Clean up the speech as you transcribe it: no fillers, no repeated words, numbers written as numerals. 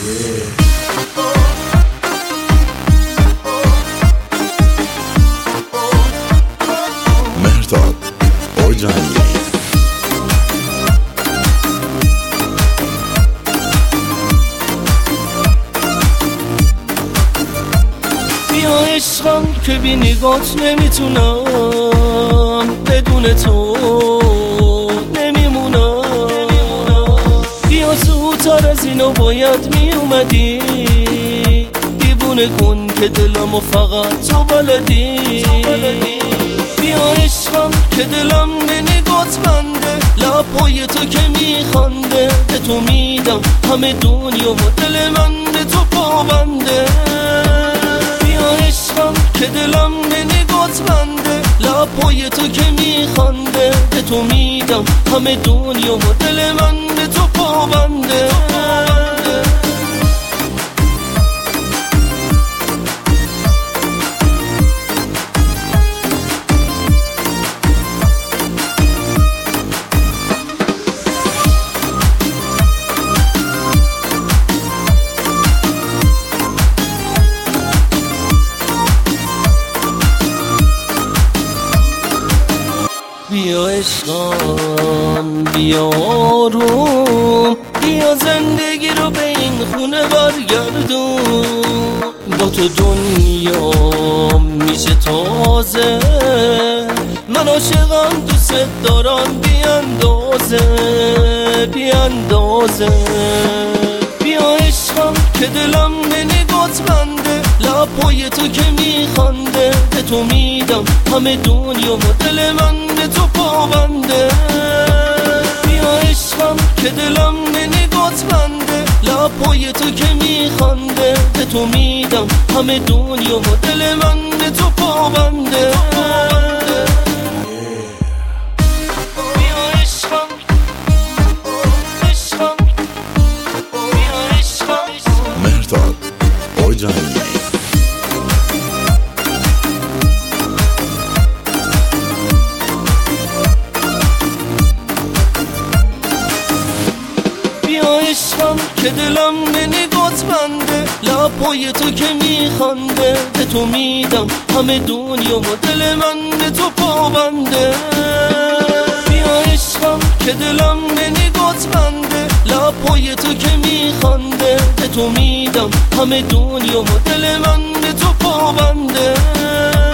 مهرداد اوجانی. بیا عشقم که بی نگات نمیتونم، بدون تو نمیمونم. بیا زودتر از اینو باید میومدی، دیوونه کن که دلمو فقط تو بلدی. بیا عشقم که دلم به نگات بنده، لبای تو که میخنده، به تو میدم همه دنیا و دل من به تو پابنده. بیا عشقم که دلم به نگات بنده، لبای تو که میخنده، به تو میدم همه دنیا و دل من به تو پابنده. بیا عشقم بیا آروم، بیا زندگی رو به این خونه برگردون. با تو دنیا میشه تازه، من عاشقم دوست دارم بی اندازه بی اندازه. بیا عشقم که دلم به نگات بنده، لبای تو که میخنده، به تو میدم همه دنیا و دل من به تو پابنده. بیا عشقم که دلم به نگات بنده، لبای تو که میخنده، به تو میدم همه دنیا و دل من به تو پابنده. مهرداد اوجانی. بیا عشقم که دلم به نگات بنده، لبای تو که میخنده، به تو میدم همه دنیا و دل من به تو پابنده. بیا عشقم که دلم به نگات بنده، لبای تو که میخنده، به تو میدم همه دنیا و دل من به تو پابنده.